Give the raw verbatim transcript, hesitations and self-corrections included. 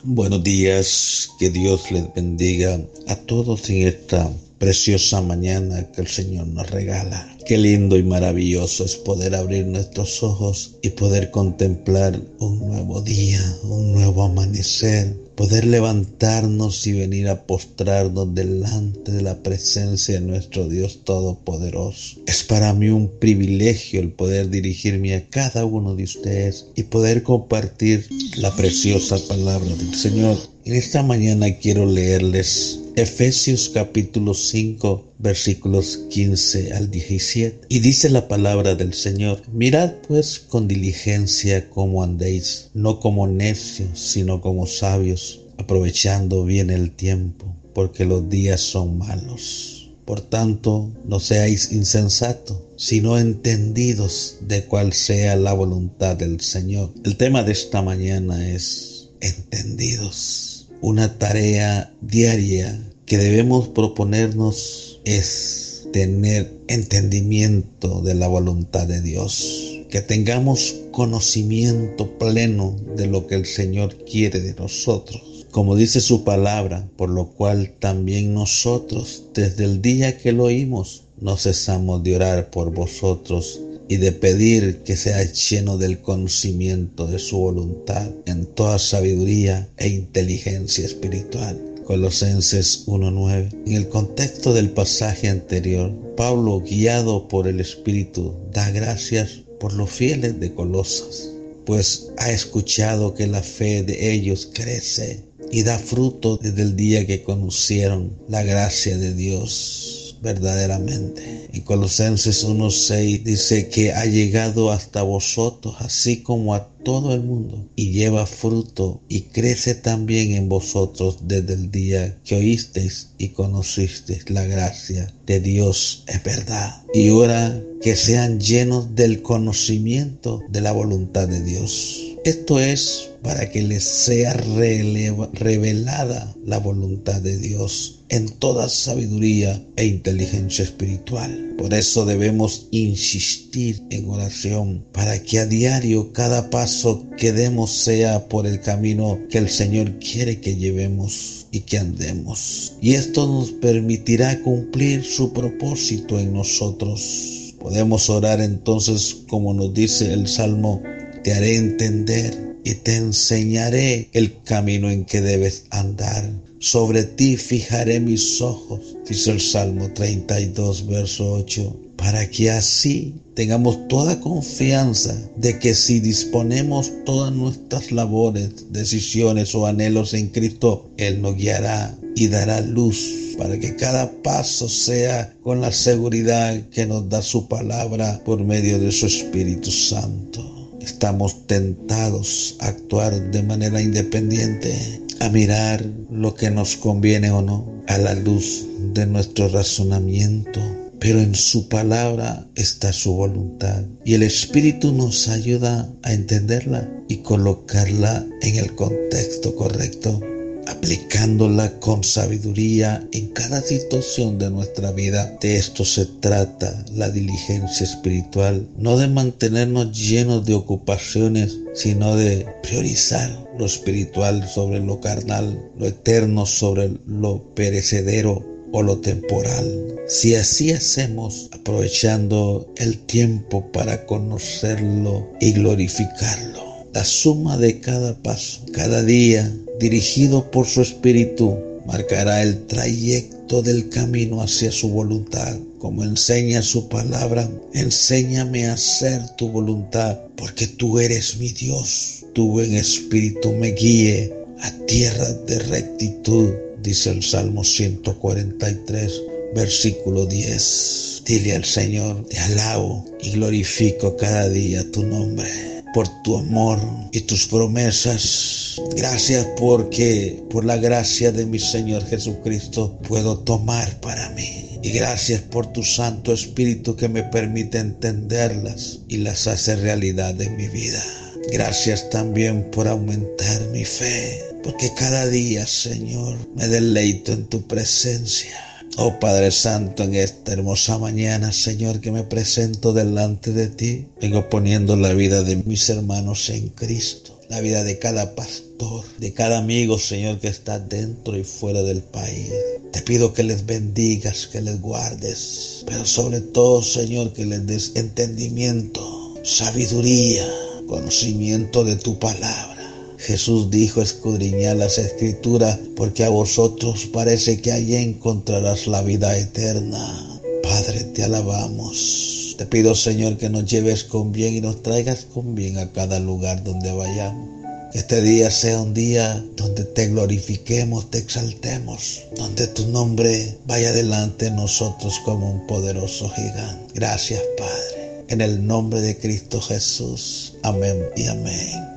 Buenos días, que Dios les bendiga a todos en esta preciosa mañana que el Señor nos regala. Qué lindo y maravilloso es poder abrir nuestros ojos y poder contemplar un nuevo día, un nuevo amanecer, poder levantarnos y venir a postrarnos delante de la presencia de nuestro Dios Todopoderoso. Es para mí un privilegio el poder dirigirme a cada uno de ustedes y poder compartir la preciosa palabra del Señor. En esta mañana quiero leerles Efesios capítulo cinco, versículos quince al diecisiete. Y dice la palabra del Señor: mirad pues con diligencia cómo andéis, no como necios, sino como sabios, aprovechando bien el tiempo, porque los días son malos. Por tanto, no seáis insensatos, sino entendidos de cuál sea la voluntad del Señor. El tema de esta mañana es entendidos. Una tarea diaria que debemos proponernos es tener entendimiento de la voluntad de Dios, que tengamos conocimiento pleno de lo que el Señor quiere de nosotros. Como dice su palabra, por lo cual también nosotros, desde el día que lo oímos, no cesamos de orar por vosotros y de pedir que sea lleno del conocimiento de su voluntad en toda sabiduría e inteligencia espiritual. Colosenses uno nueve. En el contexto del pasaje anterior, Pablo, guiado por el Espíritu, da gracias por los fieles de Colosas, pues ha escuchado que la fe de ellos crece y da fruto desde el día que conocieron la gracia de Dios verdaderamente. En Colosenses uno seis dice que ha llegado hasta vosotros, así como a todo el mundo, y lleva fruto y crece también en vosotros desde el día que oísteis y conocisteis la gracia de Dios es verdad. Y ahora que sean llenos del conocimiento de la voluntad de Dios. Esto es para que les sea releva, revelada la voluntad de Dios en toda sabiduría e inteligencia espiritual. Por eso debemos insistir en oración para que a diario cada paso que demos sea por el camino que el Señor quiere que llevemos y que andemos. Y esto nos permitirá cumplir su propósito en nosotros. Podemos orar entonces como nos dice el Salmo: te haré entender y te enseñaré el camino en que debes andar. Sobre ti fijaré mis ojos, dice el Salmo treinta y dos, verso ocho, para que así tengamos toda confianza de que si disponemos todas nuestras labores, decisiones o anhelos en Cristo, Él nos guiará y dará luz para que cada paso sea con la seguridad que nos da su palabra por medio de su Espíritu Santo. Estamos tentados a actuar de manera independiente, a mirar lo que nos conviene o no, a la luz de nuestro razonamiento. Pero en su palabra está su voluntad y el Espíritu nos ayuda a entenderla y colocarla en el contexto correcto, aplicándola con sabiduría en cada situación de nuestra vida. De esto se trata la diligencia espiritual, no de mantenernos llenos de ocupaciones, sino de priorizar lo espiritual sobre lo carnal, lo eterno sobre lo perecedero o lo temporal. Si así hacemos, aprovechando el tiempo para conocerlo y glorificarlo, la suma de cada paso, cada día, dirigido por su Espíritu, marcará el trayecto del camino hacia su voluntad. Como enseña su palabra, enséñame a hacer tu voluntad, porque tú eres mi Dios. Tu buen Espíritu me guíe a tierra de rectitud, dice el Salmo ciento cuarenta y tres, versículo diez. Dile al Señor: te alabo y glorifico cada día tu nombre, por tu amor y tus promesas. Gracias porque por la gracia de mi Señor Jesucristo puedo tomar para mí. Y gracias por tu Santo Espíritu que me permite entenderlas y las hace realidad en mi vida. Gracias también por aumentar mi fe, porque cada día, Señor, me deleito en tu presencia. Oh Padre Santo, en esta hermosa mañana, Señor, que me presento delante de ti, vengo poniendo la vida de mis hermanos en Cristo. la vida de cada pastor, de cada amigo, Señor, que está dentro y fuera del país. Te pido que les bendigas, que les guardes, pero sobre todo, Señor, que les des entendimiento, sabiduría, conocimiento de tu palabra. Jesús dijo: escudriñad las Escrituras, porque a vosotros parece que allí encontrarás la vida eterna. Padre, te alabamos. Te pido, Señor, que nos lleves con bien y nos traigas con bien a cada lugar donde vayamos. Que este día sea un día donde te glorifiquemos, te exaltemos, donde tu nombre vaya delante de nosotros como un poderoso gigante. Gracias, Padre. En el nombre de Cristo Jesús. Amén y amén.